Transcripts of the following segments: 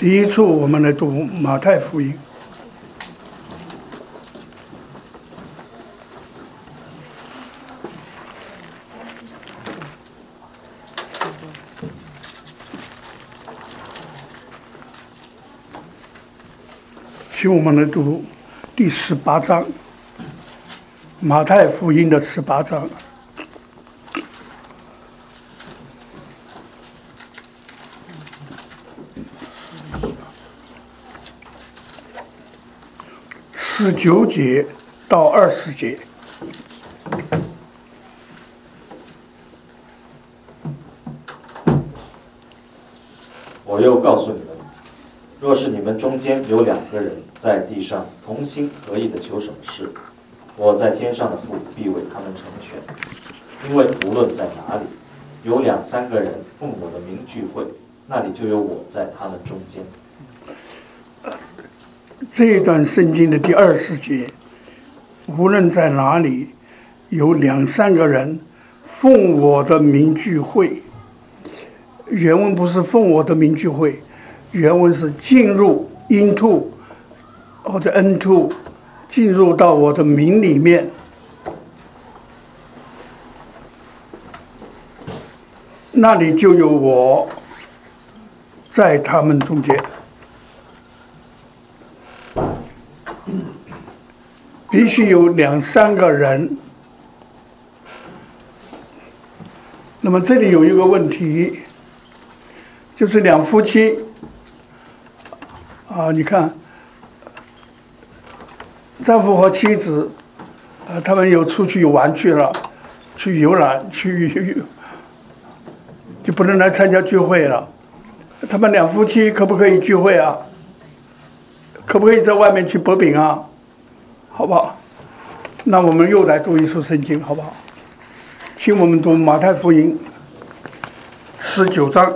第一处我们来读马太福音。请我们来读第18章，马太福音的18章。19节到20节。 我又告诉你们，若是你们中间有2个人在地上同心合意的求什么事，我在天上的父必为他们成全。因为无论在哪里，有2、3个人奉我的名聚会，那里就有我在他们中间。 这一段圣经的第20节，无论在哪里，有2、3个人奉我的名聚会。原文不是奉我的名聚会，原文是进入 into 或者 into 进入到我的名里面。那里就有我在他们中间。必须有2、3个人。那么这里有一个问题，就是2夫妻你看，丈夫和妻子他们有出去玩去了，去游览去，就不能来参加聚会了。他们2夫妻可不可以聚会啊？可不可以在外面去薄饼啊？好不好？那我们又来读一处圣经，好不好？请我们读马太福音19章。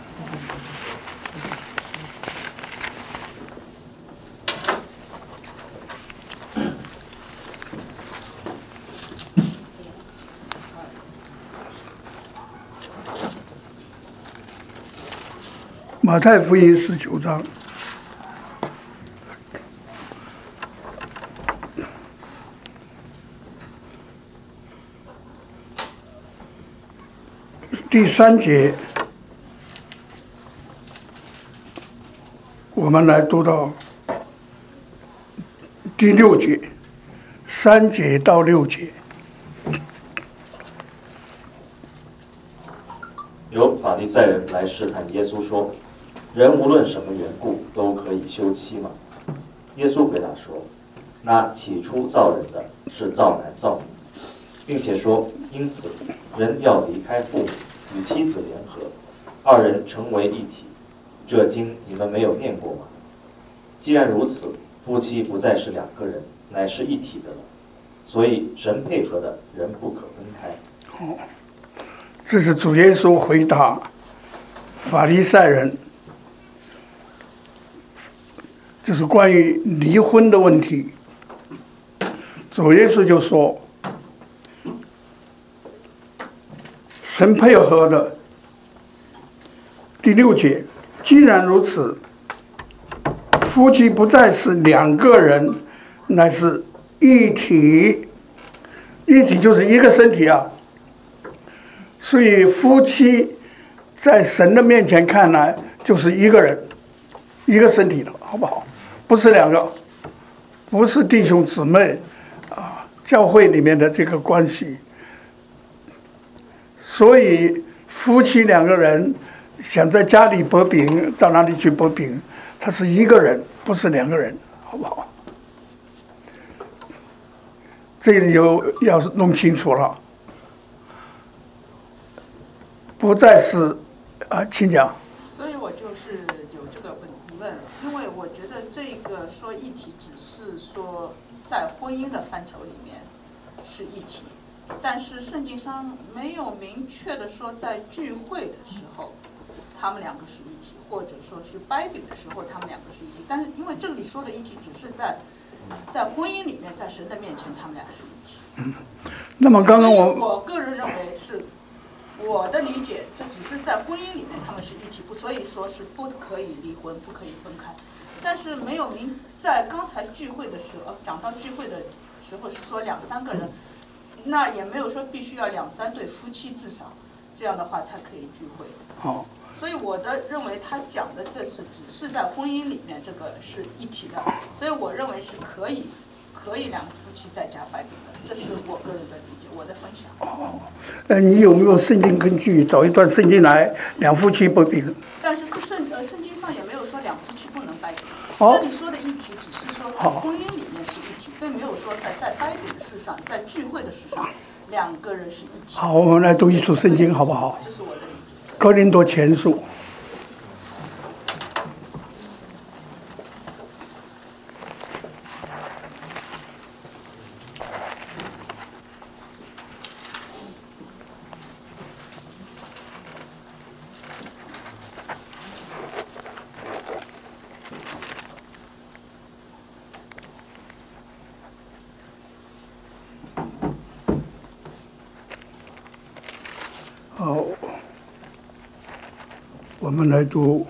马太福音19章。第3节，我们来读到第6节，3节到6节。 有法利赛人来试探耶稣说：“人无论什么缘故都可以休妻吗？”耶稣回答说：“那起初造人的是造男造女，并且说，因此人要离开父母，与妻子联合，2人成为一体。这经你们没有念过吗？既然如此，夫妻不再是2个人，乃是一体的了。所以神配合的人不可分开。” 这是主耶稣回答法利赛人，就是关于离婚的问题。主耶稣就说，神配合的。第6节，既然如此，夫妻不再是2个人，乃是一体。一体就是一个身体啊。所以夫妻在神的面前看来就是一个人，一个身体了，好不好？不是2个，不是弟兄姊妹教会里面的这个关系。所以夫妻2个人想在家里薄饼，到哪里去薄饼？他是一个人，不是2个人，好不好？这里就要弄清楚了。不再是请讲。 所以我就是有这个疑问，因为我觉得这个说一体只是说在婚姻的范畴里面是一体，但是圣经上没有明确的说在聚会的时候他们2个是一体，或者说是掰饼的时候他们2个是一体。但是因为这里说的一体只是在婚姻里面，在神的面前他们俩是一体。 那么刚刚我个人认为是， 我的理解，这只是在婚姻里面他们是一体，所以说是不可以离婚，不可以分开。但是没有在刚才聚会的时候，讲到聚会的时候是说2、3个人，那也没有说必须要2、3对夫妻至少，这样的话才可以聚会。 好， 所以我认为他讲的只是在婚姻里面这个是一体的，所以我认为是可以2个夫妻在家拜饼的，这是我个人的理解，我的分享。 你有没有圣经根据找一段圣经来2夫妻拜饼？ 但是圣经上也没有说2夫妻不能拜饼。 哦这里说的一体只是说在婚姻里面是一体，并没有说在拜饼的事上，在聚会的事上2个人是一体。 好，我们来读一处圣经好不好？ 这是我的理解。 哥林多前书。好，我们来读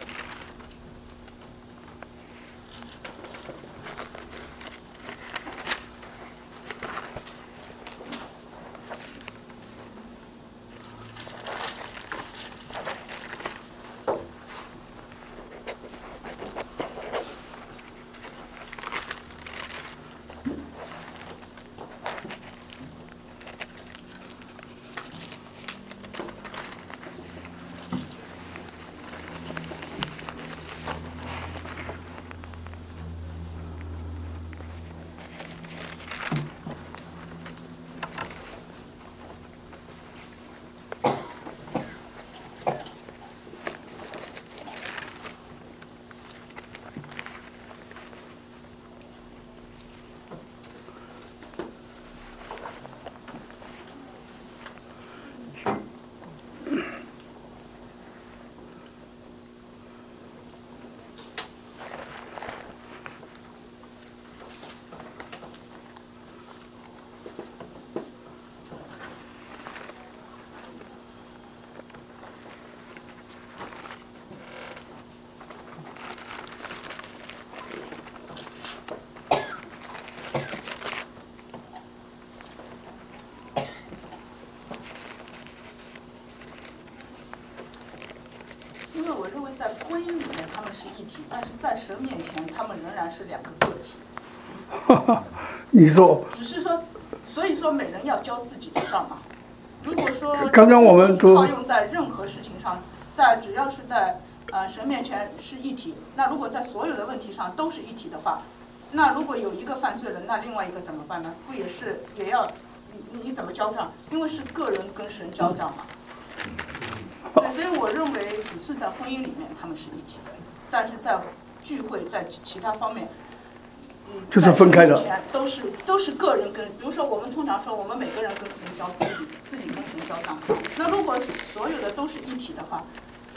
因为我认为在婚姻里面他们是一体，但是在神面前他们仍然是2个个体。 你说， 只是说，所以说每人要交自己的账嘛。如果说刚刚我们都套用在任何事情上，只要是在神面前是一体，那如果在所有的问题上都是一体的话，那如果有一个犯罪了，那另外一个怎么办呢？不也要你怎么交账？因为是个人跟神交账嘛。对，所以我认为只是在婚姻里面他们是一体的，但是在聚会在其他方面， 就是分开的。 都是个人跟，比如说我们通常说我们每个人跟神自己跟神交账。那如果所有的都是一体的话，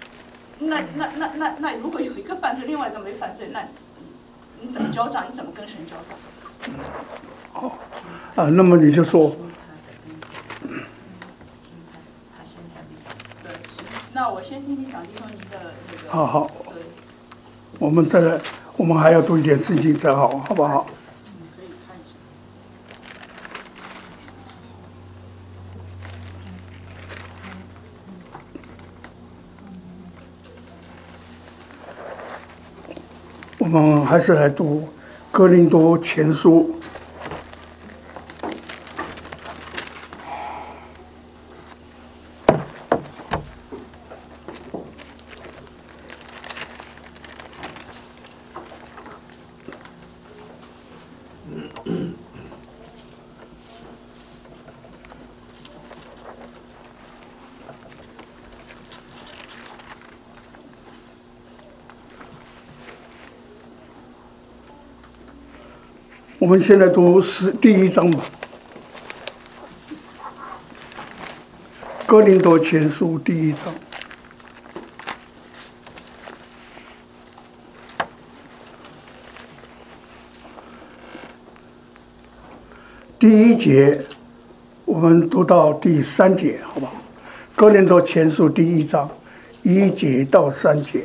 那如果有一个犯罪，另外一个没犯罪，那你怎么交账？你怎么跟神交账？ 那么你就说。 那我先听听蒋弟兄您的那个。 好，我们再来，我们还要读一点圣经才好，好不好？ 可以看一下。 我们还是来读哥林多前书。我们现在读第1章吧，《哥林多前书》第1章。第1节，我们读到第3节，好不好？ 哥林多前书第1章1节到3节。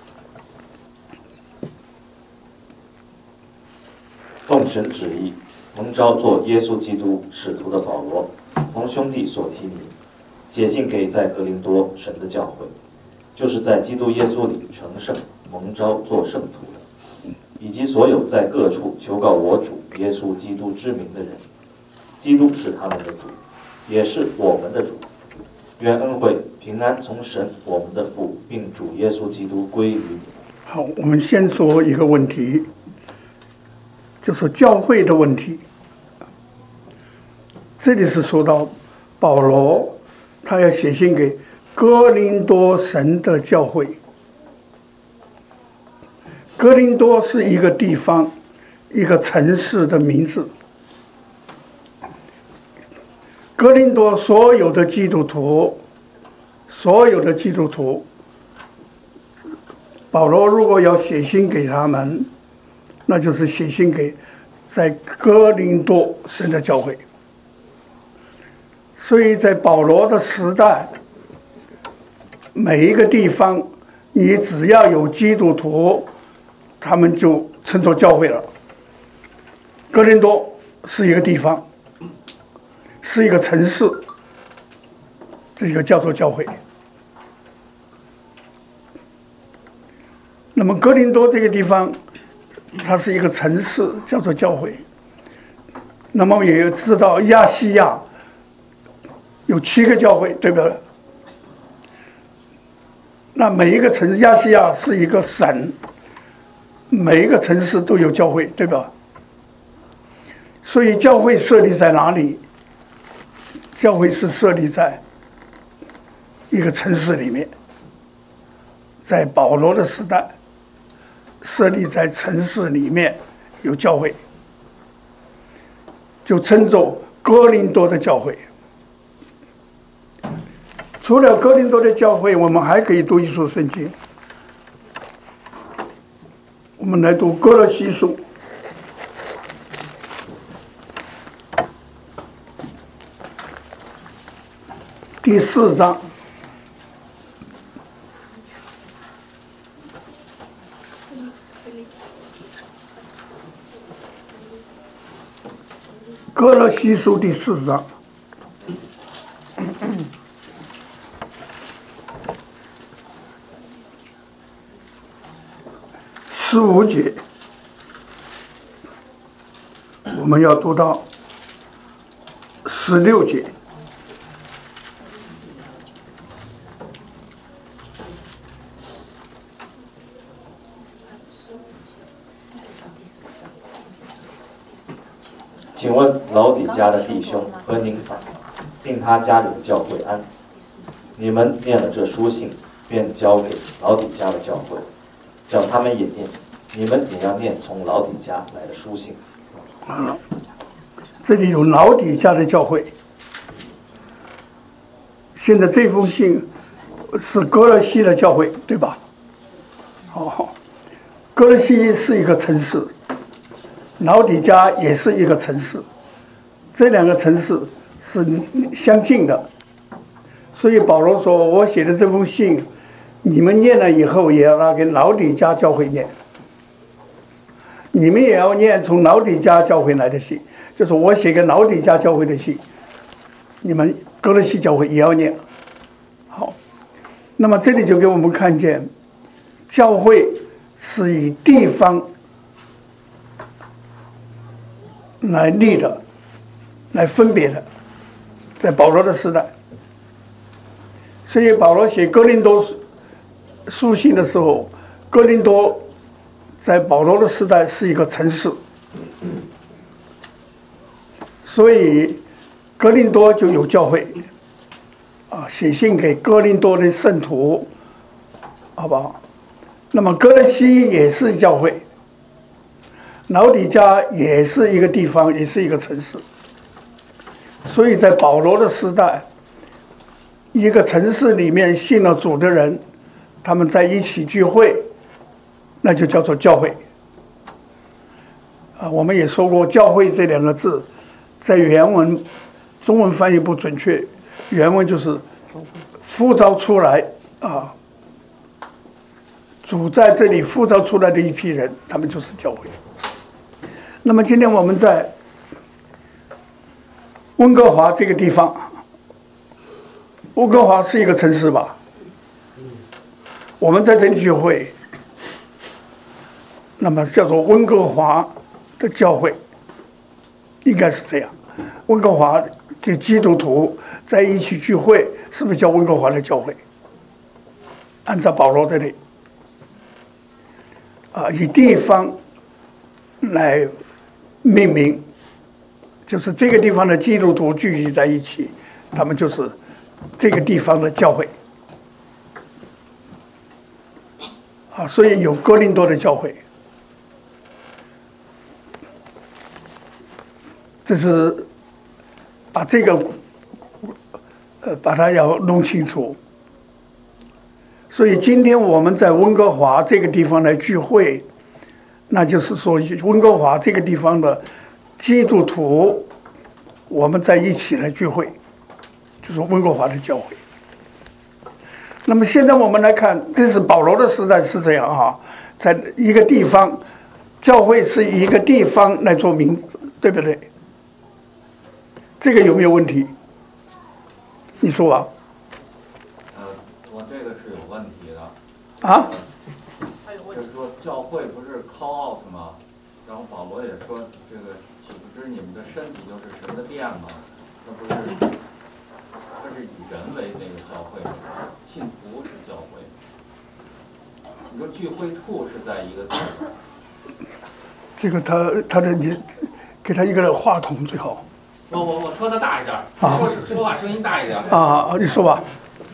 奉神旨意，蒙召做耶稣基督使徒的保罗，同兄弟所提尼，写信给在哥林多神的教会，就是在基督耶稣里成圣、蒙召做圣徒的，以及所有在各处求告我主耶稣基督之名的人。基督是他们的主，也是我们的主。愿恩惠平安从神我们的父并主耶稣基督归于你。 好，我们先说一个问题，就是教会的问题。这里是说到保罗他要写信给哥林多神的教会。哥林多是一个地方、一个城市的名字。哥林多所有的基督徒，保罗如果要写信给他们，那就是写信给在哥林多神的教会。所以在保罗的时代，每一个地方，你只要有基督徒，他们就称作教会了。哥林多是一个地方，是一个城市，这个叫做教会。那么哥林多这个地方，它是一个城市，叫做教会。那么也知道亚细亚有7个教会，对不对？那每一个城市，亚细亚是一个省，每一个城市都有教会，对吧？所以教会设立在哪里？教会是设立在一个城市里面，在保罗的时代，设立在城市里面有教会，就称作哥林多的教会。除了哥林多的教会，我们还可以读一书圣经。我们来读哥罗西书第4章。哥罗西书第4章。15节，我们要读到16节。 请问老底家的弟兄和宁法，并他家里的教会安。你们念了这书信，便交给老底家的教会，叫他们也念。你们也要念从老底家来的书信。 这里有老底家的教会。现在这封信是哥罗西的教会，对吧？好，哥罗西是一个城市，老底家也是一个城市，这2个城市是相近的。所以保罗说，我写的这封信，你们念了以后也要拿给老底家教会念，你们也要念从老底家教会来的信，就是我写给老底家教会的信，你们哥罗西教会也要念。好，那么这里就给我们看见，教会是以地方来立的，来分别的，在保罗的时代。所以保罗写哥林多书信的时候，哥林多在保罗的时代是一个城市，所以哥林多就有教会写信给哥林多的圣徒，好不好？那么哥罗西也是教会，老底家也是一个地方，也是一个城市。所以在保罗的时代，一个城市里面信了主的人，他们在一起聚会，那就叫做教会。我们也说过，教会这2个字在原文中文翻译不准确，原文就是呼召出来啊，主在这里呼召出来的一批人，他们就是教会。那么今天我们在温哥华这个地方，温哥华是一个城市吧？我们在这里聚会，那么叫做温哥华的教会，应该是这样。温哥华的基督徒在一起聚会，是不是叫温哥华的教会？按照保罗这里，以地方来命名，就是这个地方的基督徒聚集在一起，他们就是这个地方的教会。所以有哥林多的教会，这是把这个把它要弄清楚。所以今天我们在温哥华这个地方来聚会，那就是说温哥华这个地方的基督徒，我们在一起来聚会，就是温哥华的教会。那么现在我们来看，这是保罗的时代是这样啊，在一个地方，教会是以一个地方来做名字，对不对？这个有没有问题？你说吧。 我这个是有问题的。 啊？ 就是说教会不是 call out 吗？然后保罗也说，这个岂不知你们的身体就是神的殿吗？那不是，它是以人为那个教会，信徒是教会。你说聚会处是在一个地方。 这个他的你给他一个话筒最好。 我说的大一点，说话声音大一点。 你说吧。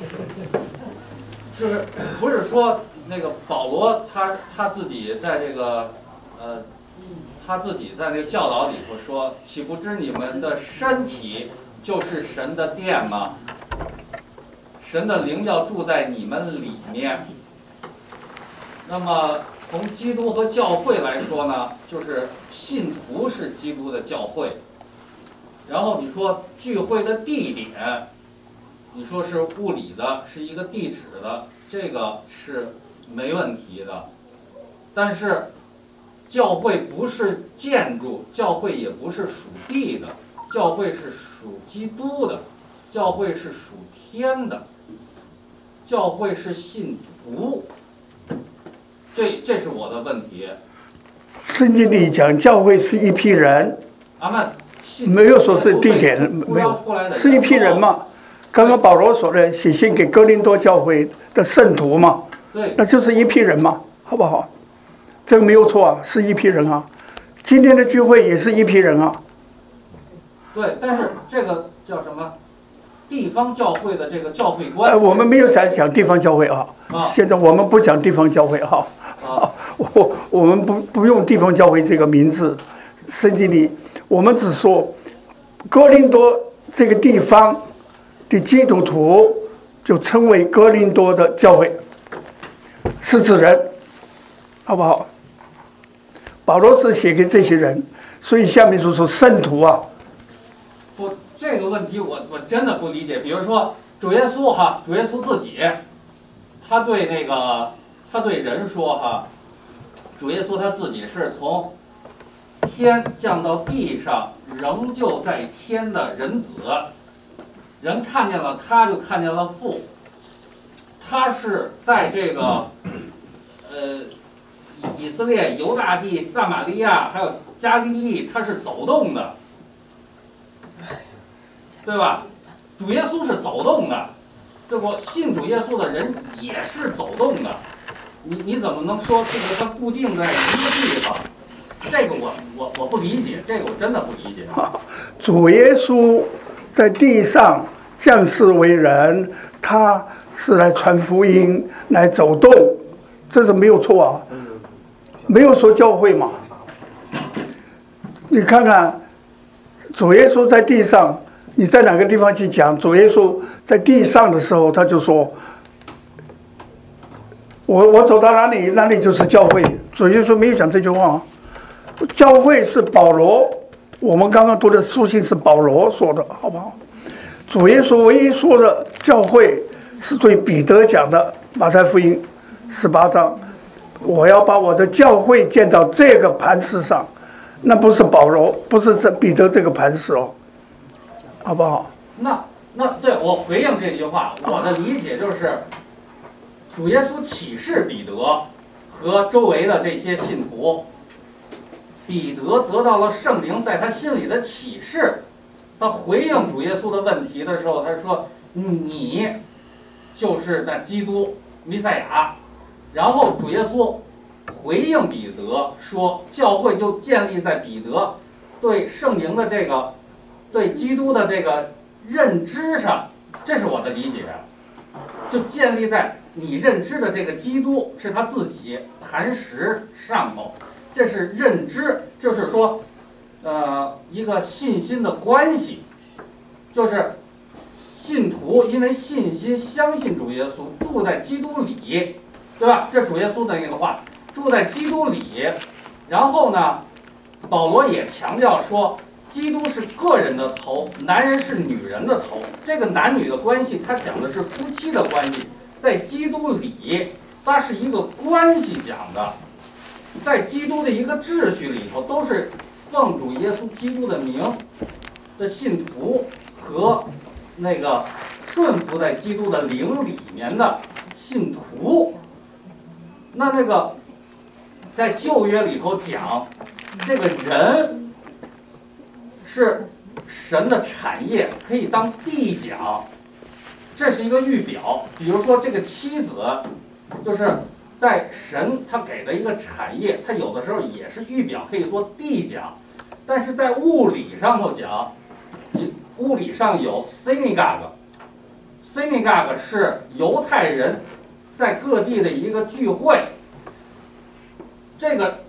就是不是说那个保罗他自己在这个他自己在那个教导里头说，岂不知你们的身体就是神的殿吗？神的灵要住在你们里面。那么从基督和教会来说呢，就是信徒是基督的教会。然后你说聚会的地点，你说是物理的，是一个地址的，这个是没问题的。但是教会不是建筑，教会也不是属地的，教会是属基督的，教会是属天的，教会是信徒。这是我的问题。 圣经里讲教会是一批人， 阿们。 没有说是地点，没有，是一批人嘛。刚刚保罗说的，写信给哥林多教会的圣徒嘛， 对， 那就是一批人嘛，好不好？这个没有错啊，是一批人啊。今天的聚会也是一批人啊。 对，但是这个叫什么？地方教会的这个教会观。 我们没有在讲地方教会啊。现在我们不讲地方教会啊。我们不用地方教会这个名字，圣经里我们只说哥林多这个地方的基督徒就称为哥林多的教会，是指人，好不好？保罗是写给这些人，所以下面就说圣徒啊。 不，这个问题我真的不理解。比如说主耶稣主耶稣自己，他对人说主耶稣他自己是从天降到地上，仍旧在天的人子，人看见了他就看见了父。他是在这个以色列、犹大地、撒玛利亚还有加利利，他是走动的，对吧？主耶稣是走动的，这不信主耶稣的人也是走动的。你怎么能说这个它固定在一个地方？这个我不理解，这个我真的不理解。 主耶稣在地上降世为人，他是来传福音、来走动，这是没有错啊，没有说教会嘛。你看看，主耶稣在地上，你在哪个地方去讲主耶稣在地上的时候，他就说。我走到哪里，哪里就是教会。主耶稣没有讲这句话。教会是保罗，我们刚刚读的书信是保罗说的，好不好？主耶稣唯一说的教会是对彼得讲的，马太福音18章，我要把我的教会建到这个磐石上，那不是保罗，不是这彼得这个磐石哦，好不好？ 那对我回应这句话，我的理解就是，主耶稣启示彼得和周围的这些信徒，彼得得到了圣灵在他心里的启示，他回应主耶稣的问题的时候，他说：“你就是那基督弥赛亚。”然后主耶稣回应彼得说：“教会就建立在彼得对圣灵的这个、对基督的这个认知上。”这是我的理解，就建立在你认知的这个基督是他自己磐石上头。这是认知，就是说，一个信心的关系，就是信徒因为信心相信主耶稣，住在基督里，对吧？这主耶稣的那个话，住在基督里。然后呢，保罗也强调说，基督是个人的头，男人是女人的头。这个男女的关系，他讲的是夫妻的关系，在基督里，它是一个关系讲的。在基督的一个秩序里头，都是奉主耶稣基督的名的信徒和那个顺服在基督的灵里面的信徒。那个在旧约里头讲，这个人是神的产业，可以当地讲，这是一个预表。比如说这个妻子，就是在神他给的一个产业，他有的时候也是预表，可以做地讲。但是在物理上头讲，物理上有 synagogue 是犹太人在各地的一个聚会。这个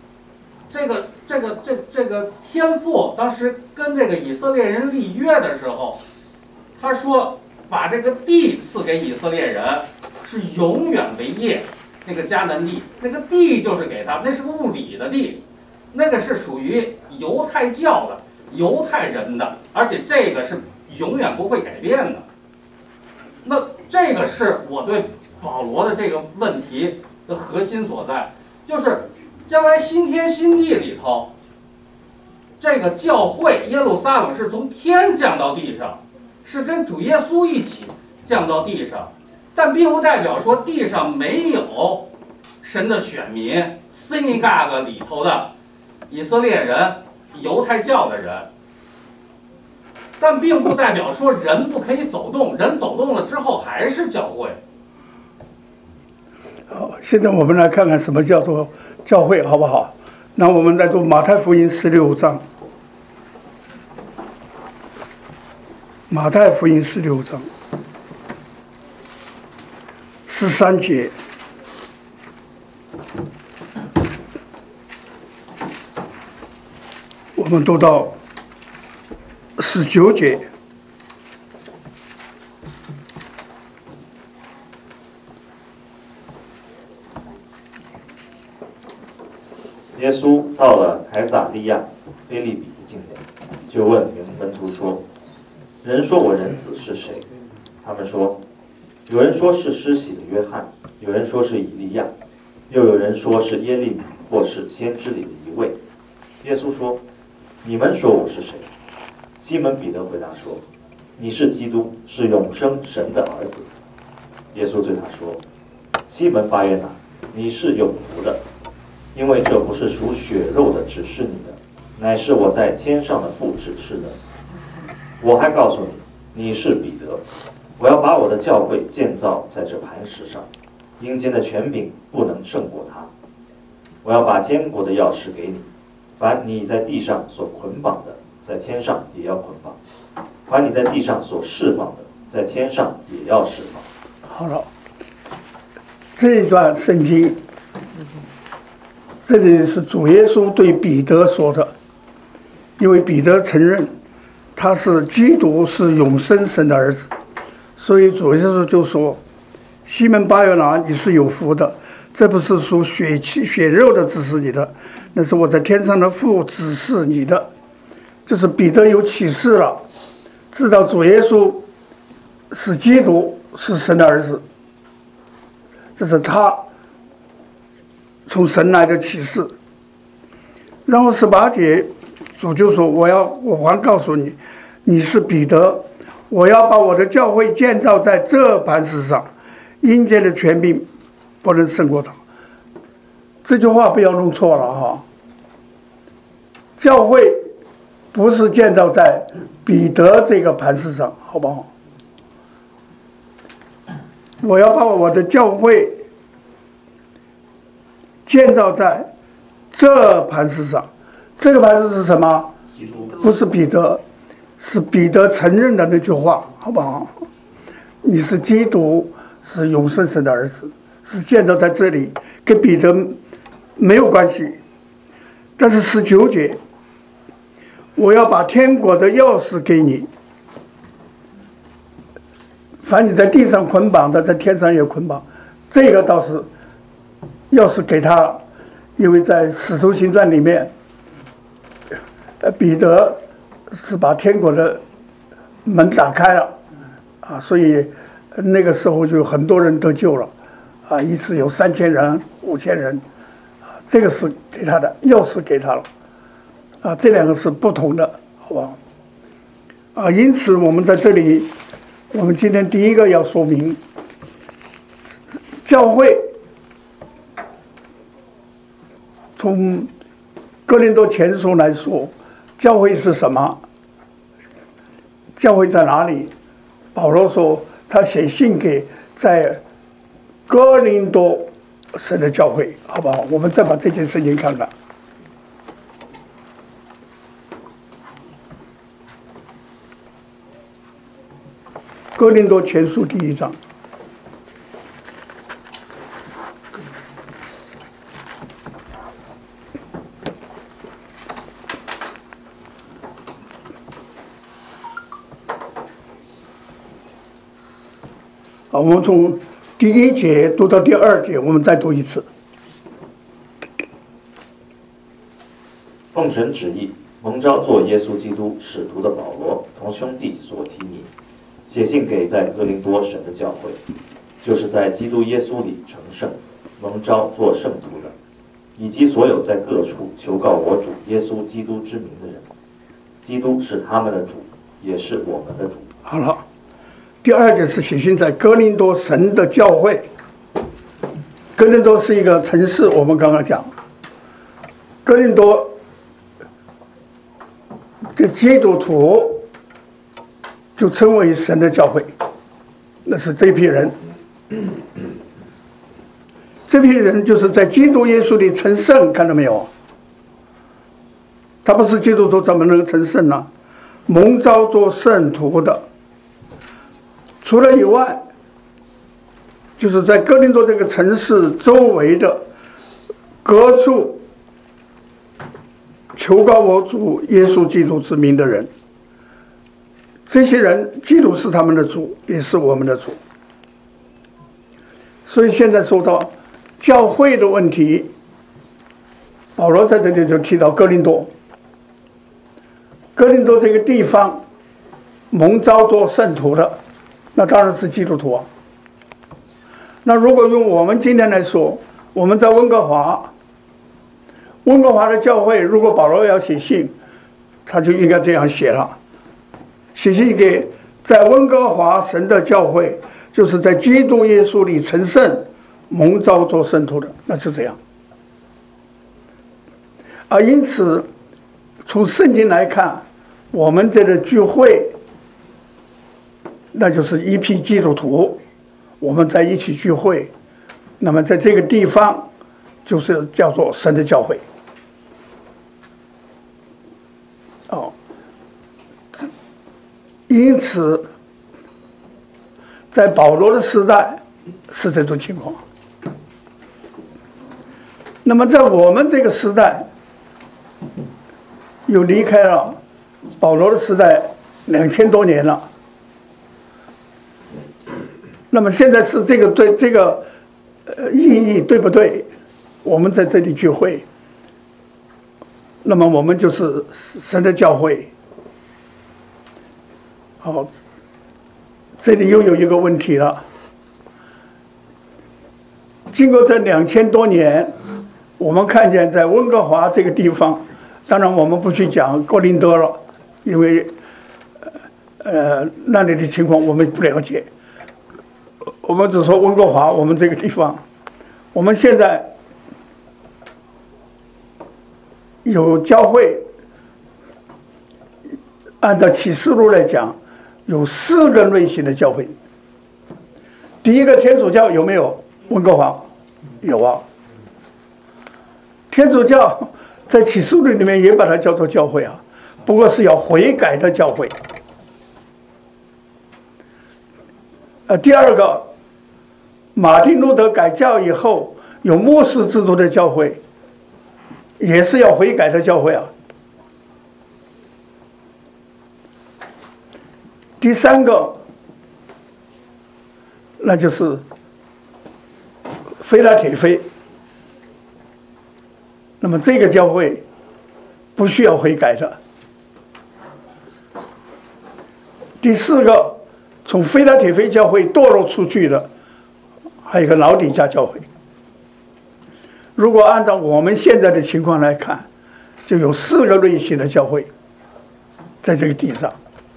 天父当时跟这个以色列人立约的时候，他说把这个地赐给以色列人是永远为业。那个迦南地，那个地就是给他，那是个物理的地，那个是属于犹太教的、犹太人的，而且这个是永远不会改变的。那这个是我对保罗的这个问题的核心所在，就是将来新天新地里头，这个教会耶路撒冷是从天降到地上，是跟主耶稣一起降到地上。但并不代表说地上没有神的选民 synagogue 里头的以色列人、犹太教的人，但并不代表说人不可以走动，人走动了之后还是教会。 好，现在我们来看看什么叫做教会，好不好？那我们来读马太福音16章，马太福音16章。13节，我们读到19节。 耶稣到了凯撒利亚腓立比的境内，就问门徒说：“人说我人子是谁？”他们说：“有人说是施洗的约翰，有人说是以利亚，又有人说是耶利米，或是先知里的一位。”耶稣说：“你们说我是谁？”西门彼得回答说：“你是基督，是永生神的儿子。”耶稣对他说：“西门巴约拿，你是有福的，因为这不是属血肉的指示你的，乃是我在天上的父指示的。我还告诉你，你是彼得，我要把我的教会建造在这磐石上，阴间的权柄不能胜过它。我要把天国的钥匙给你，凡你在地上所捆绑的，在天上也要捆绑；凡你在地上所释放的，在天上也要释放。” 好了，这一段圣经，这里是主耶稣对彼得说的，因为彼得承认他是基督，是永生神的儿子，所以主耶稣就说：“西门巴约拿，你是有福的，这不是属血气血肉的指示你的，那是我在天上的父指示你的。”就是彼得有启示了，知道主耶稣是基督，是神的儿子，这是他从神来的启示。然后18节，主就说：“我还告诉你，你是彼得，我要把我的教会建造在这磐石上，阴间的权柄不能胜过他。”这句话不要弄错了哈，教会不是建造在彼得这个磐石上，好不好？我要把我的教会建造在这磐石上。这个磐石是什么？不是彼得，是彼得承认的那句话，好不好？你是基督，是永生神的儿子，是建造在这里，跟彼得没有关系。但是19节，我要把天国的钥匙给你，凡你在地上捆绑的，在天上也捆绑。这个倒是钥匙给他了，因为在使徒行传里面，彼得是把天国的门打开了啊，所以那个时候就很多人得救了啊，一次有3000人、5000人啊，这个是给他的钥匙给他了啊，这两个是不同的，好不好？啊，因此我们在这里，我们今天第一个要说明，教会从哥林多前书来说，教会是什么？教会在哪里？保罗说他写信给在哥林多神的教会，好不好？我们再把这件事情看看。哥林多前书第1章。好，我们从第1节读到第2节，我们再读一次。 奉神旨意，蒙召做耶稣基督使徒的保罗，同兄弟所提尼，写信给在哥林多神的教会，就是在基督耶稣里成圣、蒙召做圣徒的，以及所有在各处求告我主耶稣基督之名的人。基督是他们的主，也是我们的主。 好了。第2节是写信在哥林多神的教会。哥林多是一个城市，我们刚刚讲，哥林多的基督徒就称为神的教会，那是这批人。这批人就是在基督耶稣里成圣，看到没有？他不是基督徒怎么能成圣呢？蒙召做圣徒的。除了以外，就是在哥林多这个城市周围的各处求告我主耶稣基督之名的人，这些人基督是他们的主，也是我们的主。所以现在说到教会的问题，保罗在这里就提到哥林多。哥林多这个地方蒙召做圣徒的，那当然是基督徒啊。那如果用我们今天来说，我们在温哥华的教会，如果保罗要写信，他就应该这样写了，写信给在温哥华神的教会，就是在基督耶稣里成圣、蒙召做圣徒的，那就这样。因此从圣经来看，我们这个聚会那就是一批基督徒，我们在一起聚会，那么在这个地方就是叫做神的教会。因此在保罗的时代是这种情况。那么在我们这个时代，又离开了保罗的时代2000多年了。那么现在是这个对这个意义对不对？我们在这里聚会，那么我们就是神的教会。 这里又有一个问题了。经过这2000多年，我们看见在温哥华这个地方，当然我们不去讲哥林多了，因为那里的情况我们不了解。我们只说温哥华，我们这个地方，我们现在有教会，按照启示录来讲，有4个类型的教会。第一个天主教有没有？温哥华有啊。天主教在启示录里面也把它叫做教会啊，不过是要悔改的教会。第二个，马丁路德改教以后有末世制度的教会，也是要悔改的教会啊。第三个，那就是菲拉铁非。那么这个教会不需要悔改的。第四个，从菲拉铁非教会堕落出去的，还有一个老底嘉教会。如果按照我们现在的情况来看，就有4个类型的教会在这个地上。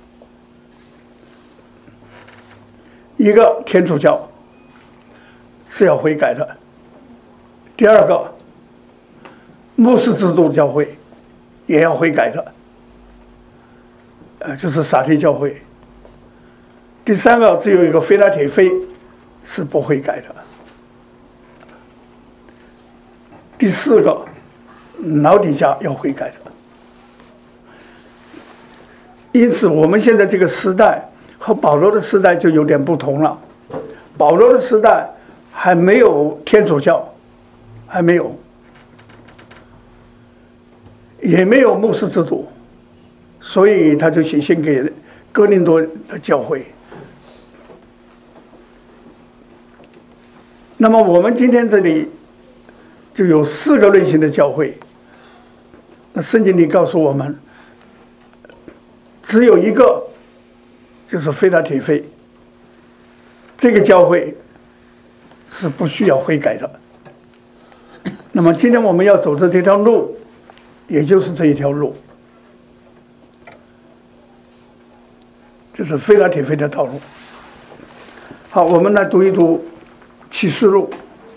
一个天主教是要悔改的，第二个末世制度教会也要悔改的，就是撒提教会。第三个只有一个菲拉铁非是不悔改的。第四个老底嘉要悔改的。因此我们现在这个时代和保罗的时代就有点不同了。保罗的时代还没有天主教，还没有，也没有末世制度，所以他就写信给哥林多的教会。那么我们今天这里就有4个类型的教会。那圣经里告诉我们，只有一个，就是菲拉铁非。这个教会是不需要悔改的。那么今天我们要走的这条路，也就是这一条路，就是菲拉铁非的道路。好，我们来读一读启示录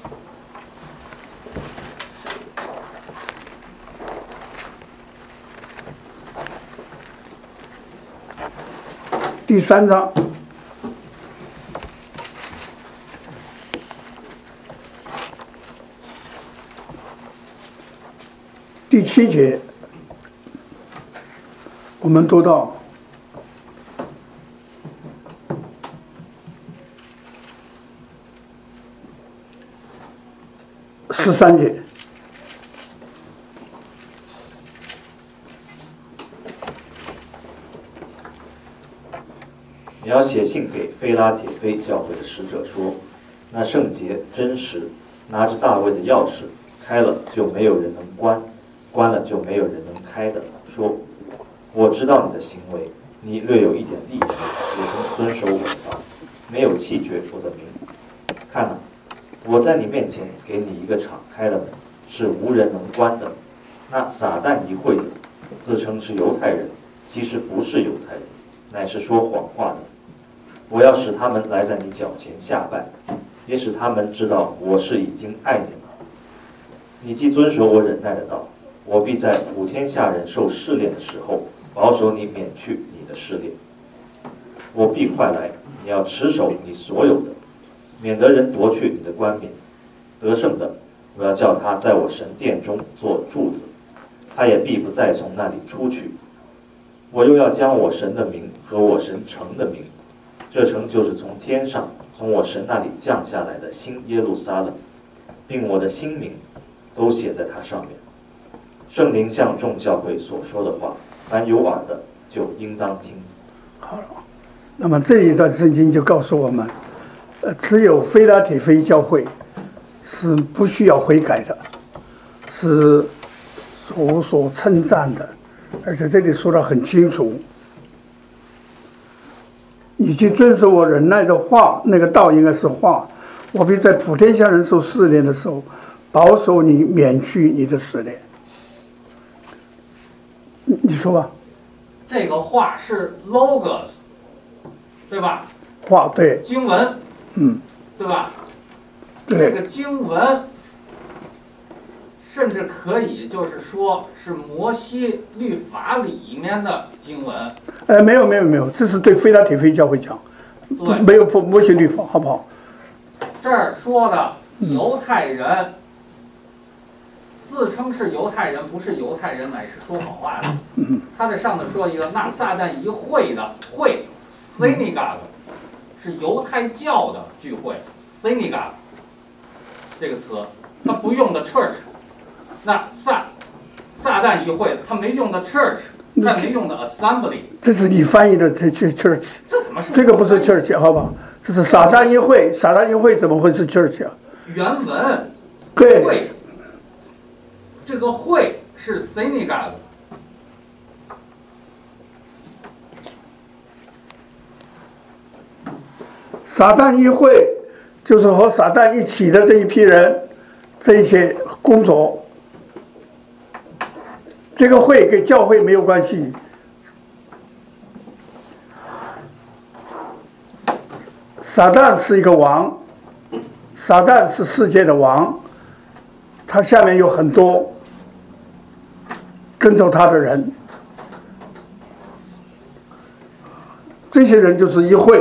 第3章第7节，我们读到13节。 你要写信给菲拉铁非教会的使者说，那圣洁真实，拿着大卫的钥匙，开了就没有人能关，关了就没有人能开的。说，我知道你的行为，你略有一点力气，也曾遵守我的法，没有弃绝我的名。看啊，我在你面前给你一个敞开的门，是无人能关的。那撒旦一会的，自称是犹太人，其实不是犹太人，乃是说谎话的。我要使他们来在你脚前下拜，也使他们知道我是已经爱你了。你既遵守我忍耐的道，我必在普天下人受试炼的时候，保守你免去你的试炼。我必快来，你要持守你所有的，免得人夺去你的冠冕。得胜的，我要叫他在我神殿中做柱子，他也必不再从那里出去。我又要将我神的名和我神城的名，这城就是从天上从我神那里降下来的新耶路撒冷，并我的新名都写在它上面。圣灵向众教会所说的话，凡有耳的就应当听。 好了，那么这一段圣经就告诉我们，只有菲拉铁非教会是不需要悔改的，是主所称赞的，而且这里说得很清楚。 你去遵守我忍耐的话，那个道应该是话。我必在普天下人受试炼的时候，保守你免去你的试炼。你说吧。 这个话是 logos， 对吧？ 话对。 经文，对吧？ 对。 这个经文，甚至可以就是说是摩西律法里面的经文。 没有，这是对非拉铁非教会讲，没有摩西律法，好不好？ 这儿说的犹太人，自称是犹太人，不是犹太人，乃是说谎话的。他在上头说一个，那撒旦一会的会 synagogue 是犹太教的聚会 synagogue 这个词，他不用的 church。那撒旦一会，他没用的 church， 他没用的 assembly。 这是你翻译的这 church， 这怎么是？ 这个不是 church， 好吧？这是撒旦一会，撒旦一会怎么会是 church 啊？ 原文对。 会，这个会是 synagogue。 撒旦一会就是和撒旦一起的这一批人，这一些工作。这个会跟教会没有关系。撒旦是一个王，撒旦是世界的王，他下面有很多跟着他的人，这些人就是一会。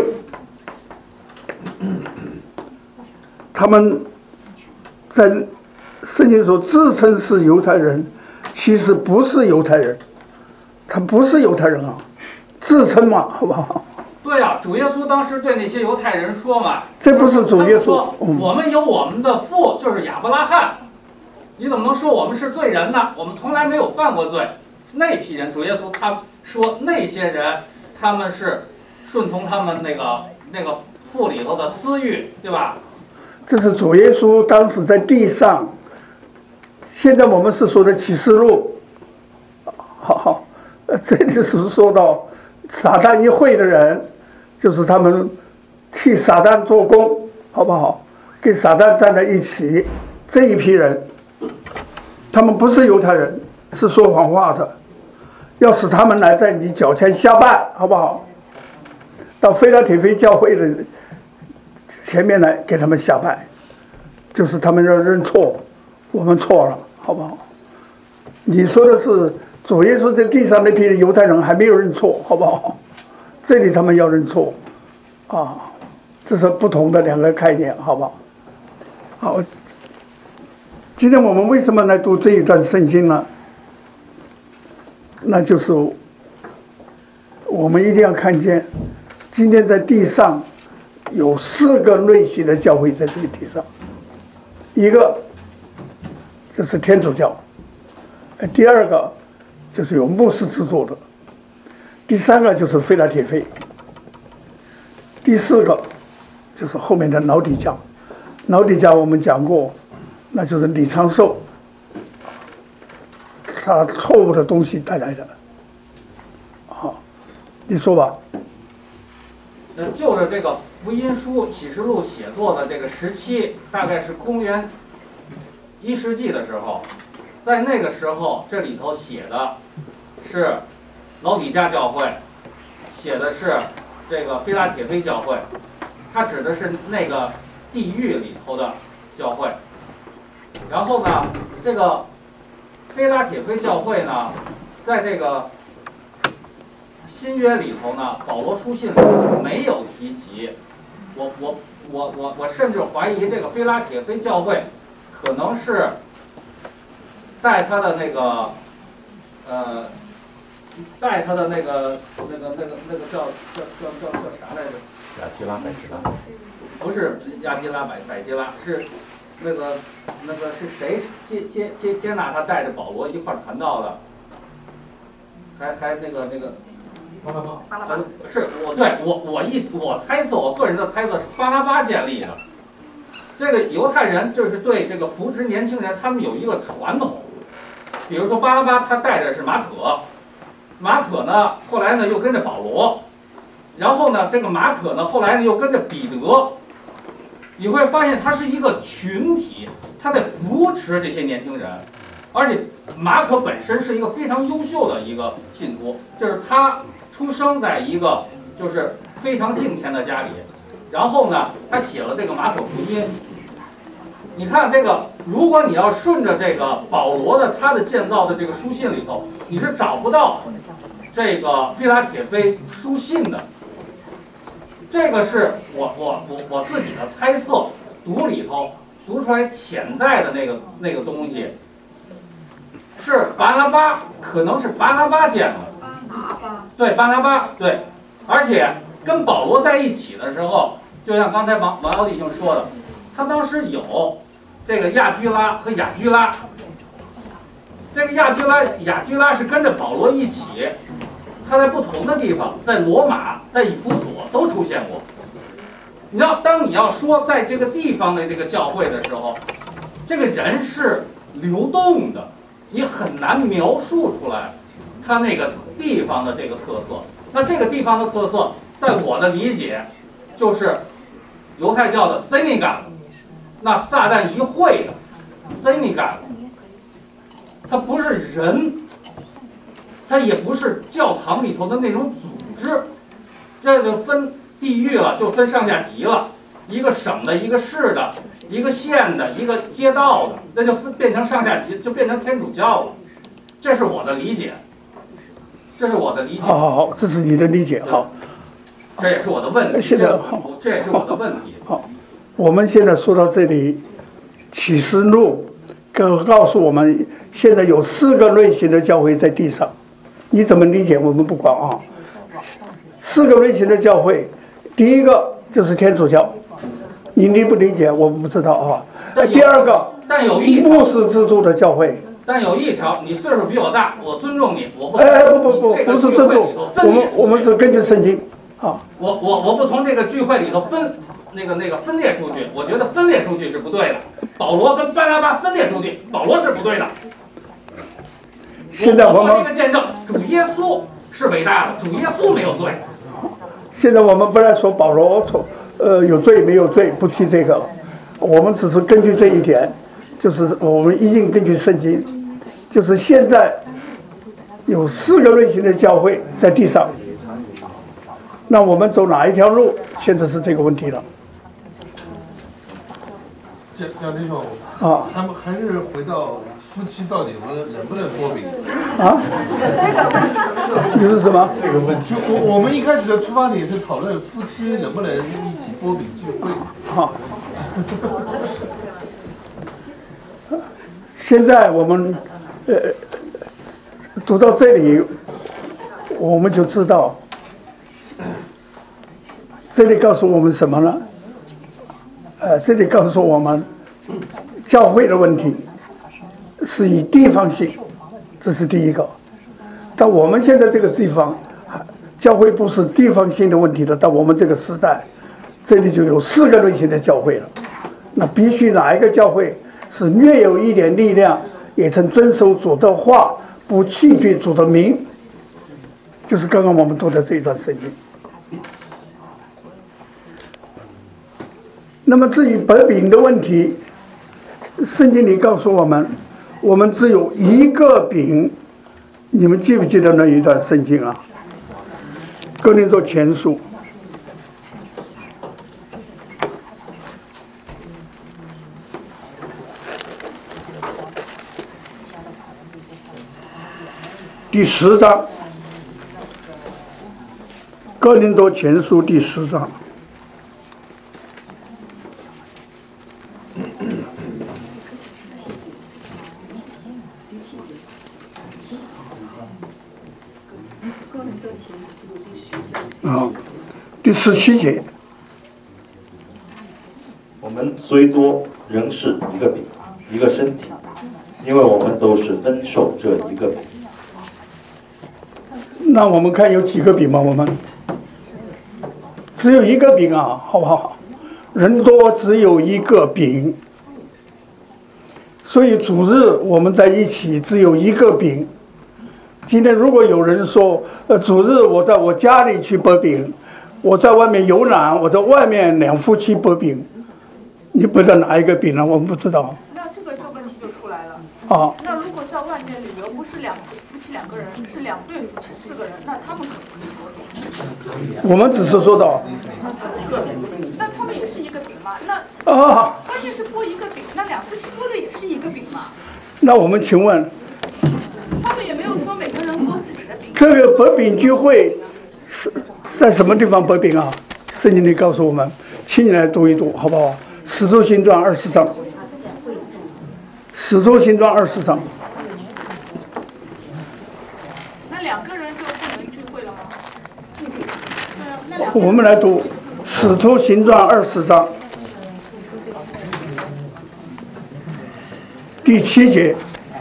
他们在圣经所自称是犹太人，其实不是犹太人，他不是犹太人啊，自称嘛，好不好？ 对啊，主耶稣当时对那些犹太人说嘛， 这不是主耶稣说我们有我们的父，就是亚伯拉罕，你怎么能说我们是罪人呢？我们从来没有犯过罪。那批人，主耶稣他说那些人，他们是顺从他们那个父里头的私欲，对吧？ 这是主耶稣当时在地上。现在我们是说的启示录，好，这里是说到撒旦一会的人，就是他们替撒旦做工，好不好？跟撒旦站在一起，这一批人，他们不是犹太人，是说谎话的，要使他们来在你脚前下拜，好不好？到非拉铁非教会的前面来给他们下拜，就是他们要认错，我们错了，好不好？你说的是主耶稣在地上那批犹太人还没有认错，好不好？这里他们要认错，啊，这是不同的两个概念，好不好？好，今天我们为什么来读这一段圣经呢？那就是我们一定要看见，今天在地上有4个类型的教会在这个地上，一个就是天主教，第二个就是有牧师制作的，第三个就是非拉铁非，第4个就是后面的老底嘉。老底嘉我们讲过，那就是李长寿他错误的东西带来的。好，你说吧。 就着这个福音书启示录写作的这个时期，大概是公元1世纪的时候，在那个时候，这里头写的是老底嘉教会，写的是这个非拉铁非教会，它指的是那个地狱里头的教会。然后呢，这个非拉铁非教会呢，在这个新约里头呢，保罗书信里头没有提及。我甚至怀疑这个非拉铁非教会可能是带他的那个带他的那个叫啥来着？ 亚提拉百基拉。 不是亚提拉百基拉，是那个是谁接纳他带着保罗一块儿传道的？还那个。 巴拉巴是我猜测，我个人的猜测是巴拉巴建立的。这个犹太人就是对这个扶植年轻人，他们有一个传统。比如说巴拉巴他带的是马可，马可呢后来呢又跟着保罗， 然后呢，这个马可呢，后来呢又跟着彼得，你会发现他是一个群体，他在扶持这些年轻人，而且马可本身是一个非常优秀的一个信徒，就是他出生在一个就是非常敬虔的家里，然后呢，他写了这个马可福音。你看这个，如果你要顺着这个保罗的他的建造的这个书信里头，你是找不到这个腓拉铁非书信的。这个是我自己的猜测，读里头读出来潜在的那个东西，是巴拿巴，可能是巴拿巴建的。对，巴拿巴对，而且跟保罗在一起的时候，就像刚才王耀弟兄说的，他当时有这个亚居拉和雅居拉，这个亚居拉是跟着保罗一起，他在不同的地方，在罗马、在以弗所都出现过。当你要说在这个地方的这个教会的时候，这个人是流动的，你很难描述出来他那个地方的这个特色。那这个地方的特色，在我的理解，就是犹太教的 synagogue， 那撒旦一会的 synagogue， 它不是人，它也不是教堂里头的那种组织，这就分地域了，就分上下级了，一个省的，一个市的，一个县的，一个街道的，那就变成上下级，就变成天主教了。这是我的理解，这是我的理解。 好，这是你的理解。好， 这也是我的问题。 现在这也是我的问题。 好，我们现在说到这里，启示录告诉我们，现在有4个类型的教会在地上，你怎么理解我们不管啊。4个类型的教会，第一个就是天主教，你理不理解我不知道啊。第二个， 但有一牧师资助的教会。 但有一条，你岁数比我大，我尊重你，我不。 不是尊重，我们是根据圣经啊。 我不从这个聚会里头分裂出去，我觉得分裂出去是不对的。保罗跟巴拿巴分裂出去，保罗是不对的。 现在我们做这个见证，主耶稣是伟大的，主耶稣没有罪。 现在我们不来说保罗有罪没有罪，不提这个，我们只是根据这一点，就是我们一定根据圣经，就是现在有4个类型的教会在地上，那我们走哪一条路？现在是这个问题了。 蒋弟兄啊， 他们还是回到夫妻到底能不能剥饼啊？就是什么？ 这个问题，我们一开始的出发点是讨论夫妻能不能一起剥饼聚会。 好，现在我们读到这里，我们就知道，这里告诉我们什么呢？这里告诉我们，教会的问题是以地方性，这是第一个。但我们现在这个地方，教会不是地方性的问题了。到我们这个时代，这里就有4个类型的教会了。那必须哪一个教会是略有一点力量，也曾遵守主的话，不弃绝主的名，就是刚刚我们读的这一段圣经。那么至于剥饼的问题，圣经里告诉我们，我们只有一个饼。你们记不记得那一段圣经啊？哥林多前书第10章，哥林多前书第10章。第17节， 我们虽多，仍是一个饼，一个身体，因为我们都是分受这一个饼。 那我们看有几个饼吗？我们只有一个饼啊，好不好？人多只有一个饼，所以主日我们在一起只有一个饼。今天如果有人说，主日我在我家里去剥饼， 我在外面游览，我在外面两夫妻薄饼，你不知道哪一个饼呢？我们不知道。 那这个问题就出来了。 啊， 那如果在外面旅游，不是夫妻两个人，是2对夫妻4个人，那他们可不可以剥饼？ 我们只是说到那他们也是一个饼吗？那关键是剥一个饼，那2夫妻剥的也是一个饼吗？ 那我们请问， 他们也没有说每个人剥自己的饼。 这个薄饼聚会是在什么地方薄饼啊？圣经里告诉我们，请你来读一读，好不好？使徒行传20章，使徒行传20章。 那2个人就不能聚会了吗？对啊，那2个人我们来读使徒行传20章第7节。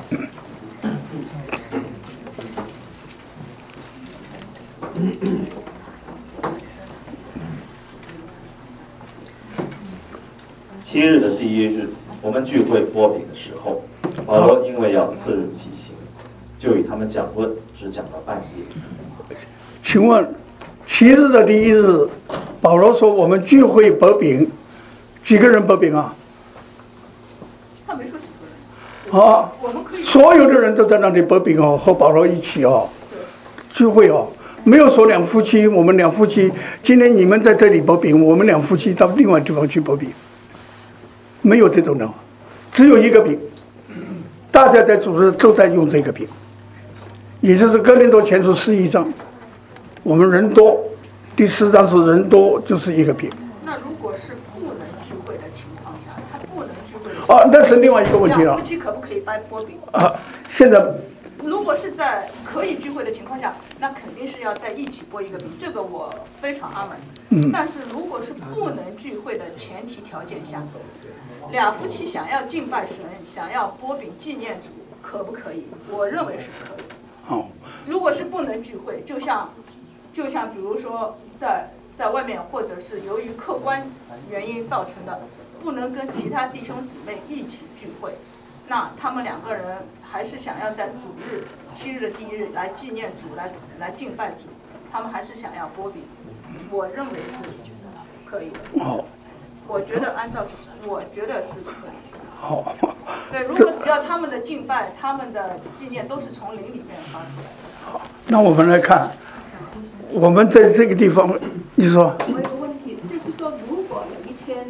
7日的第1日，我们聚会剥饼的时候，保罗因为要4日起行，就与他们讲论，只讲到半夜。 请问7日的第1日，保罗说我们聚会薄饼，几个人薄饼啊？ 他没说几个人。 啊， 我们可以所有的人都在那里薄饼哦，和保罗一起哦，聚会哦，没有说2夫妻，我们2夫妻，今天你们在这里薄饼，我们2夫妻到另外地方去薄饼，没有这种人，只有一个饼，大家在组织都在用这个饼，也就是哥林多前书11章，我们人多，第4章是人多就是一个饼。 那如果是不能聚会的情况下，他不能聚会的情况下， 啊，那是另外一个问题了 2夫妻可不可以剥饼？ 啊。现在如果是在可以聚会的情况下，那肯定是要在一起剥一个饼，这个我非常阿门。但是如果是不能聚会的前提条件下，2夫妻想要敬拜神，想要剥饼纪念主，可不可以？我认为是可以。 好， 如果是不能聚会，就像比如说在外面，或者是由于客观原因造成的，不能跟其他弟兄姊妹一起聚会，那他们2个人还是想要在主日7日的第1日来纪念主，来敬拜主，他们还是想要剥饼，我认为是可以的。 好， 我觉得我觉得是可以的。 好， 对，如果只要他们的敬拜、他们的纪念都是从灵里面发出来的。 好，那我们来看，我们在这个地方，你说我有个问题，就是说，如果有一天，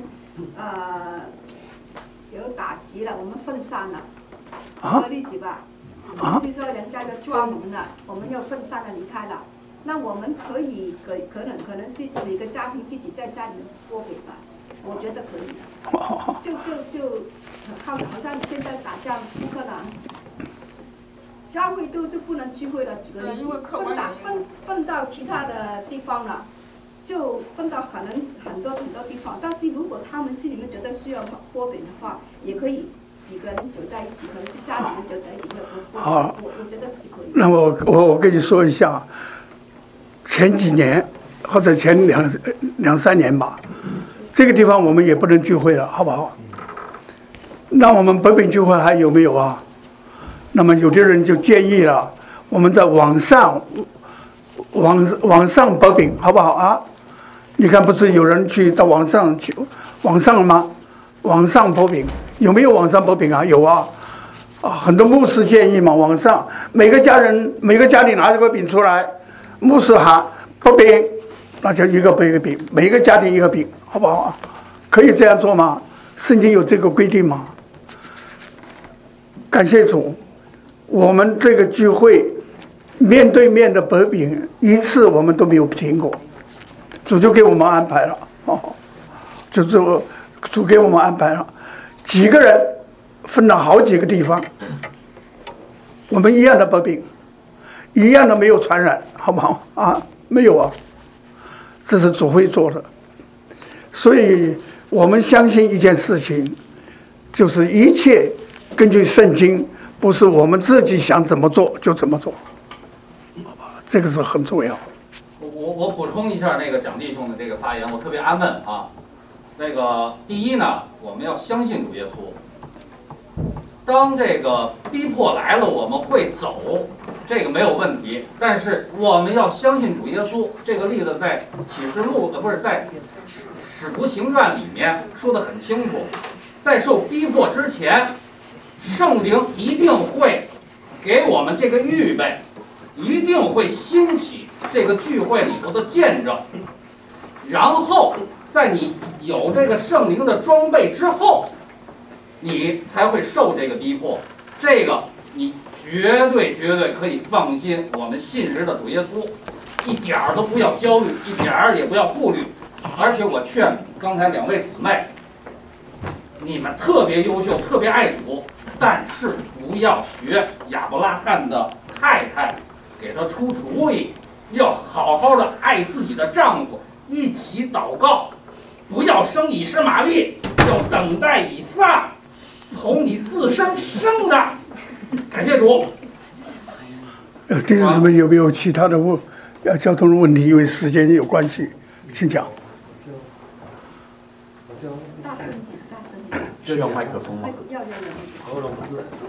有打击了，我们分散了，举个例子吧，是说人家要抓门了，我们要分散了离开了，那我们可以可能是每个家庭自己在家里面剥饼吧，我觉得可以的，就好像现在打仗乌克兰。教会都不能聚会了，举个例子，分到其他的地方了，就分到可能很多地方。但是如果他们心里面觉得需要剥饼的话，也可以几个人走在一起，可能是家里人走在一起， 好， 我觉得是可以。 那我跟你说一下，前几年或者前两三年吧，这个地方我们也不能聚会了，好不好？那我们薄饼聚会还有没有啊？那么有的人就建议了，我们在网上薄饼，好不好啊？你看，不是有人去到网上吗？网上薄饼有没有网上薄饼啊？有啊，很多牧师建议嘛，网上每个家里拿这个饼出来，牧师喊薄饼，那就一个薄一个饼，每个家庭一个饼，好不好啊？可以这样做吗？圣经有这个规定吗？感谢主。我们这个聚会面对面的薄饼一次我们都没有停过，主就给我们安排了，主给我们安排了，几个人分了好几个地方，我们一样的薄饼，一样的没有传染，好不好啊？没有啊，这是主会做的，所以我们相信一件事情，就是一切根据圣经。不是我们自己想怎么做就怎么做，好吧？这个是很重要。 我补充一下那个蒋弟兄的这个发言，我特别安稳啊。那个第一呢，我们要相信主耶稣。当这个逼迫来了，我们会走， 这个没有问题。但是我们要相信主耶稣，这个例子在启示录不是在使徒行传里面说得很清楚，在受逼迫之前，圣灵一定会给我们这个预备，一定会兴起这个聚会里头的见证，然后在你有这个圣灵的装备之后，你才会受这个逼迫。这个你绝对可以放心，我们信实的主耶稣，一点儿都不要焦虑，一点儿也不要顾虑。而且我劝刚才2位姊妹，你们特别优秀，特别爱主，但是不要学亚伯拉罕的太太，给他出主意，要好好的爱自己的丈夫，一起祷告，不要生以实玛利，要等待以撒，从你自身生的。感谢主。 弟兄姊妹有没有其他的交通的问题？因为时间有关系，请讲。 大声点，大声点。 需要麦克风吗？ 要。 喉咙不是很熟。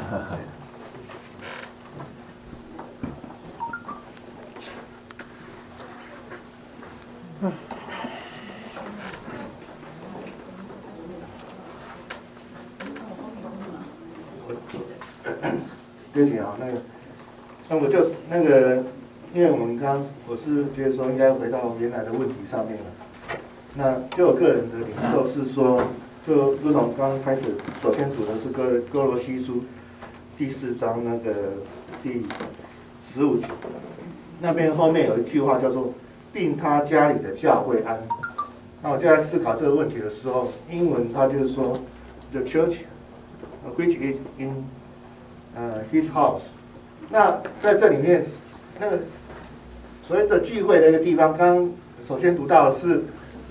对不起啊，那我就是因为我们我是觉得说应该回到原来的问题上面了。那就我个人的领受是说，就如同刚开始首先读的是哥罗西书第4章第15节，那边后面有一句话叫做“并他家里的教会安”。那我就在思考这个问题的时候，英文它就是说 “the church which is in his house”。那在这里面，所谓的聚会的一个地方，刚首先读到的是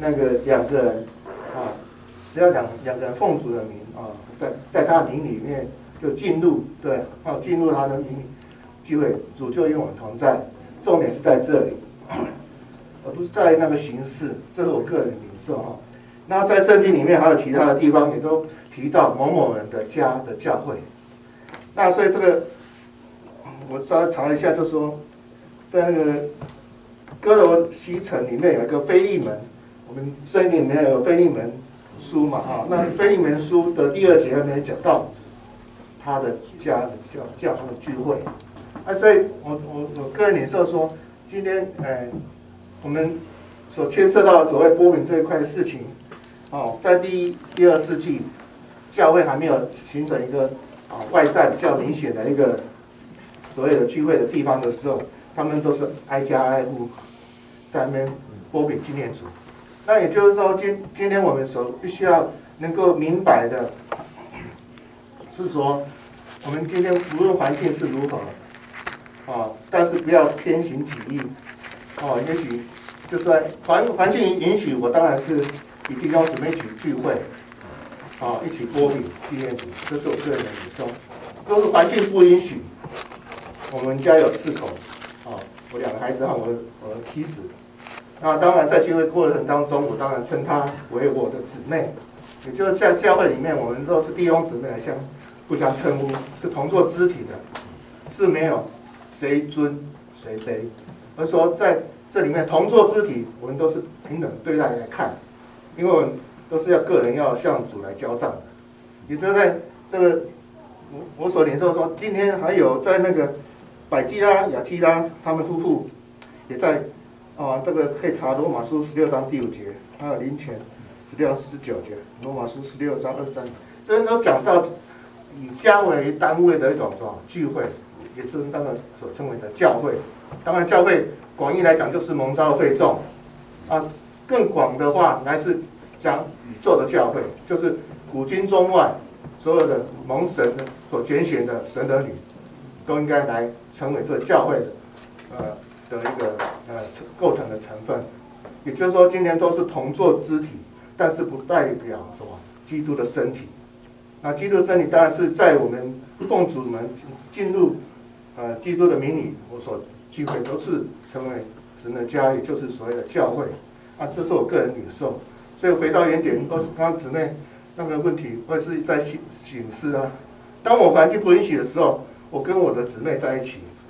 2个人啊，只要两个人奉主的名啊，在他的名里面就进入进入他的名里聚会，主就与我们同在。重点是在这里，而不是在那个形式，这是我个人的领受哈。那在圣经里面还有其他的地方也都提到某某人的家的教会。那所以这个我稍微查了一下，就说在哥罗西城里面有一个腓利门，我们圣经里面有腓利门书嘛哈，那腓利门书的第2节那边讲到他的家的教会聚会。所以我个人领受说，今天我们所牵涉到所谓波饼这一块事情，在第2世纪，教会还没有形成一个外在比较明显的一个所谓的聚会的地方的时候，他们都是挨家挨户在那边波饼纪念主。那也就是说，今天我们必须要能够明白的是说，我们今天无论环境是如何。但是不要偏行己意，也许就是说环境允许，我当然是与弟兄姊妹一起聚会，一起波饼纪念主，这是我个人的领受。若是环境不允许，我们家有4口，我2个孩子和我的妻子，那当然在聚会过程当中，我当然称她为我的姊妹，也就是在教会里面，我们都是弟兄姊妹来互相称呼，是同作肢体的，是没有谁尊谁卑，而说在这里面同作肢体，我们都是平等对待来看，因为我们都是要个人要向主来交账的。也就在这个我所领受说，今天还有在百基拉、雅基拉他们夫妇也在这个可以查罗马书16章第5节，还有林前16章19节，罗马书16章23节，这边都讲到以家为单位的一种聚会。也就是当然所称为的教会，当然教会广义来讲就是蒙召的会众，更广的话来是讲宇宙的教会，就是古今中外所有的蒙神所拣选的神儿女，都应该来成为这教会的一个构成的成分。也就是说，今天都是同作肢体，但是不代表什么基督的身体。那基督的身体当然是在我们奉主们进入基督的名里，我所聚会都是成为神的家，也就是所谓的教会。这是我个人领受。所以回到原点，刚刚姊妹那个问题，我也是在省思啊。当我环境不允许的时候，我跟我的姊妹在一起，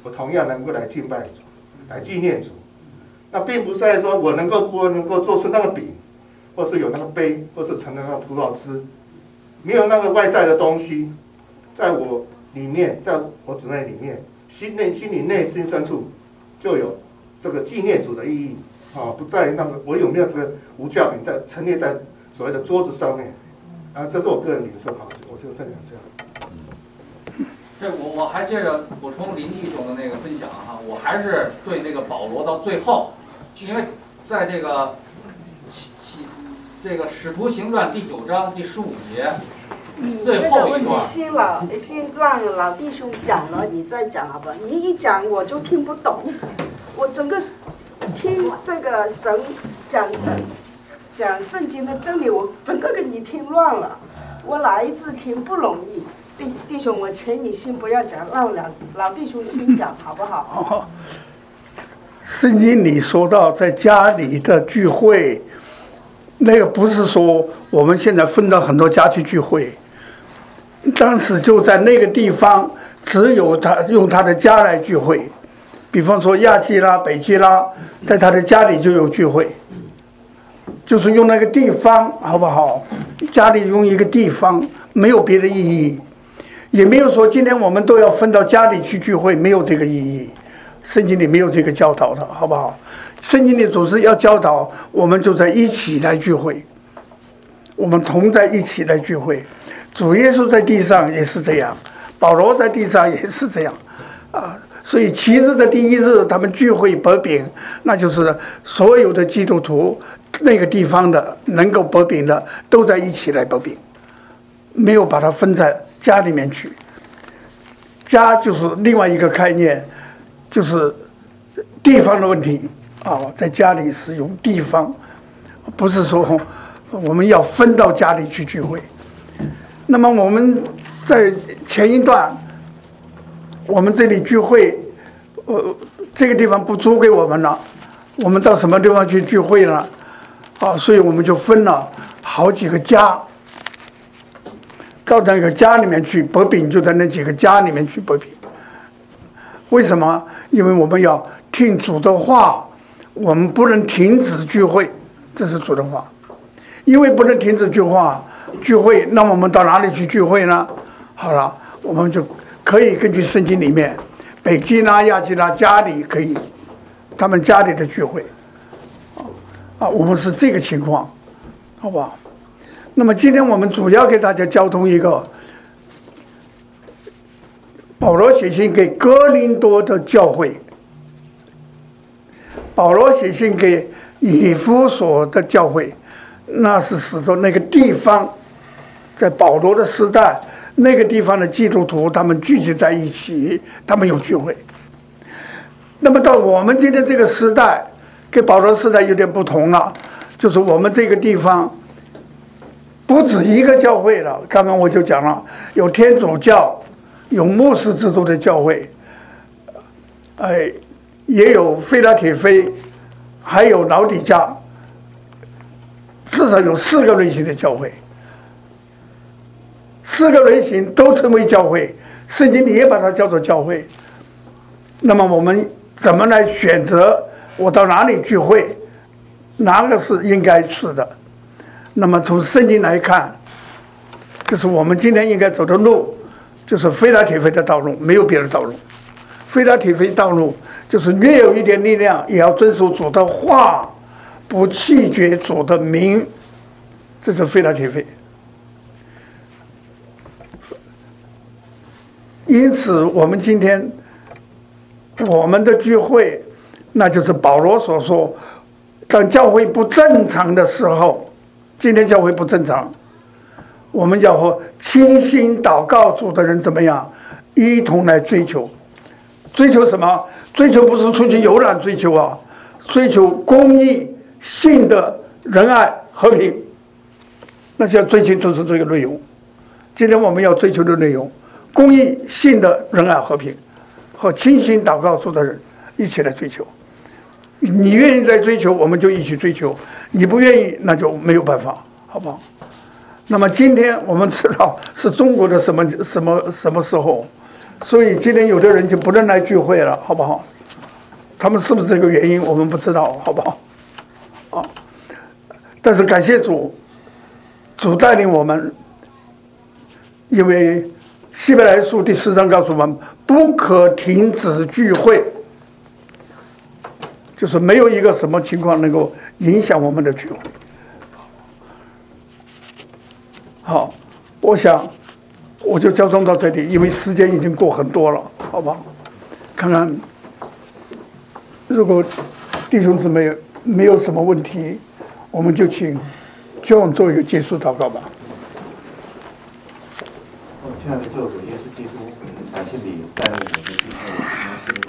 我同样能够来敬拜主，来纪念主。那并不是在说我能够做出那个饼，或是有那个杯，或是盛那个葡萄汁，没有那个外在的东西，在我里面，在我姊妹里面，心里内心深处就有这个纪念主的意义啊，不在于那个我有没有这个无酵饼在陈列在所谓的桌子上面啊，这是我个人领受哈，我就分享这样。 这我还接着补充林弟兄的那个分享哈，我还是对那个保罗到最后，因为在这个这个使徒行传第9章第15节最后一段， 你先让老弟兄讲了，你再讲好吧？你一讲我就听不懂，我整个听这个神讲圣经的真理，我整个给你听乱了，我哪一字听不容易。弟兄，我请你先不要讲，让老弟兄先讲，好不好？ 圣经里说到在家里的聚会，那个不是说我们现在分到很多家去聚会，当时就在那个地方，只有他用他的家来聚会。比方说亚基拉、北基拉，在他的家里就有聚会，就是用那个地方，好不好？家里用一个地方，没有别的意义。也没有说今天我们都要分到家里去聚会，没有这个意义，圣经里没有这个教导的，好不好？圣经里总是要教导我们就在一起来聚会，我们同在一起来聚会。主耶稣在地上也是这样，保罗在地上也是这样啊。所以7日的第1日，他们聚会擘饼，那就是所有的基督徒那个地方的能够擘饼的都在一起来擘饼，没有把它分在家里面去。家就是另外一个概念，就是地方的问题啊，在家里使用地方，不是说我们要分到家里去聚会。那么我们在前一段，我们这里聚会，这个地方不租给我们了，我们到什么地方去聚会呢？啊，所以我们就分了好几个家。到那个家里面去擘饼，就在那几个家里面去擘饼。为什么？因为我们要听主的话，我们不能停止聚会，这是主的话。因为不能停止聚会，那么我们到哪里去聚会呢？好了，我们就可以根据圣经里面，北基拉、亚基拉家里可以，他们家里的聚会，我们是这个情况，好不好？那么今天我们主要给大家交通一个保罗写信给哥林多的教会，保罗写信给以弗所的教会，那是使得那个地方在保罗的时代，那个地方的基督徒他们聚集在一起，他们有聚会。那么到我们今天这个时代，跟保罗时代有点不同了，就是我们这个地方不止一个教会了，刚刚我就讲了，有天主教，有牧师制度的教会，也有腓拉铁非，还有老底嘉，至少有4个类型的教会，4个类型都称为教会，圣经里也把它叫做教会。那么我们怎么来选择我到哪里聚会，哪个是应该去的？那么从圣经来看，就是我们今天应该走的路，就是腓拉铁非的道路，没有别的道路。腓拉铁非道路就是略有一点力量，也要遵守主的话，不弃绝主的名，这是腓拉铁非。因此我们今天我们的聚会，那就是保罗所说，当教会不正常的时候，今天教会不正常，我们要和倾心祷告主的人怎么样，一同来追求。追求什么？追求不是出去游览追求啊，追求公义、信德、仁爱、和平，那就要追求就是这个内容。今天我们要追求的内容，公义、信德、仁爱、和平，和倾心祷告主的人一起来追求。你愿意来追求，我们就一起追求；你不愿意，那就没有办法，好不好？那么今天我们知道是中国的什么时候？ 所以今天有的人就不能来聚会了，好不好？他们是不是这个原因，我们不知道，好不好？啊，但是感谢主，主带领我们，因为希伯来书第4章告诉我们，不可停止聚会，就是没有一个什么情况能够影响我们的聚会。好，我想我就交通到这里，因为时间已经过很多了，好不好？看看，如果弟兄姊妹没有什么问题，我们就请 John 做一个结束祷告吧。 亲爱的救主耶稣基督，感谢你带领我们的弟兄。